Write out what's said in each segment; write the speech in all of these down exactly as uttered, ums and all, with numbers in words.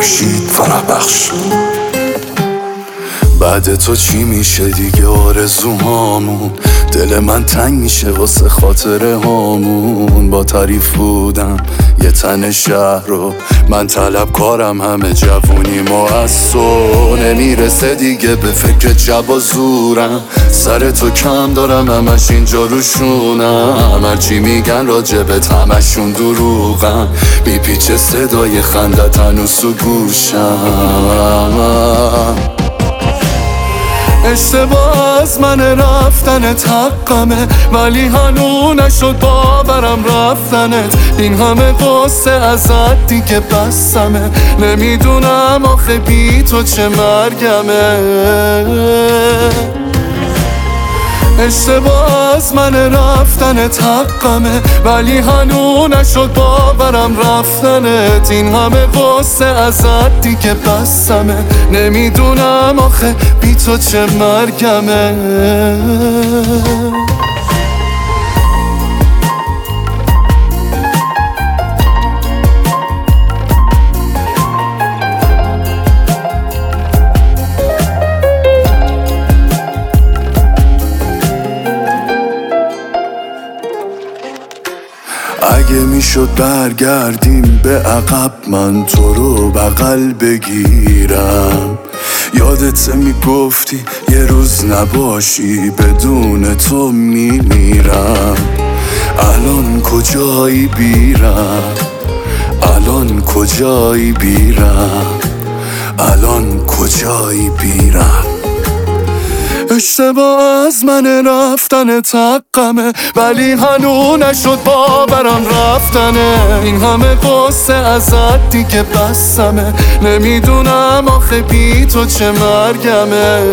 فرشید فرح بخش. بعد تو چی میشه دیگه آرزوهامون؟ دل من تنگ میشه واسه خاطره هامون. با تعریف بودم یه تن شهر رو، من طلبکارم همه جوونی ما از تو نمیرسه دیگه. به فکر جب و زورم، سر تو کم دارم همش اینجا روشونم. هرچی میگن راجبت همشون دروغن، میپیچه صدای خندت هنوز تو گوشم. اشتباه از من رفتنت حقمه، ولی هنو نشد باورم رفتنت. این همه قصه ازت دیگه بسمه، نمیدونم آخه بی تو چه مرگمه. اشتباه از من رفتنت حقمه، ولی هنو نشد باورم رفتنت. این همه قصه ازت دیگه بسمه، نمیدونم آخه بی تو چه مرگمه. اگه میشد برگردیم به عقب، من تو رو بغل بگیرم. یادت میگفتی یه روز نباشی بدون تو میمیرم. الان کجایی بیرم؟ الان کجایی بیرم؟ الان کجایی بیرم؟ اشتباه از من رفتنت حقمه، ولی هنو نشد باورم رفتنه. این همه قصه ازت دیگه بسمه، نمیدونم آخه بی تو چه مرگمه.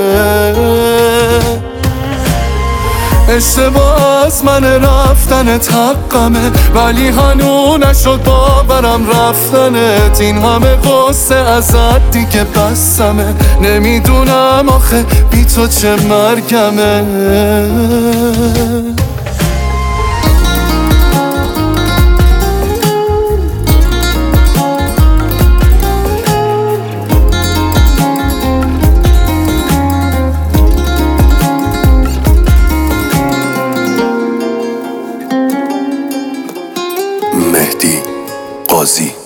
اشتباه از من رفتنت حقمه، ولی هنو نشد باورم رفتنت. این همه قصه ازت دیگه بسمه، نمیدونم آخه بی تو چه مرگمه. مهدی قاضی.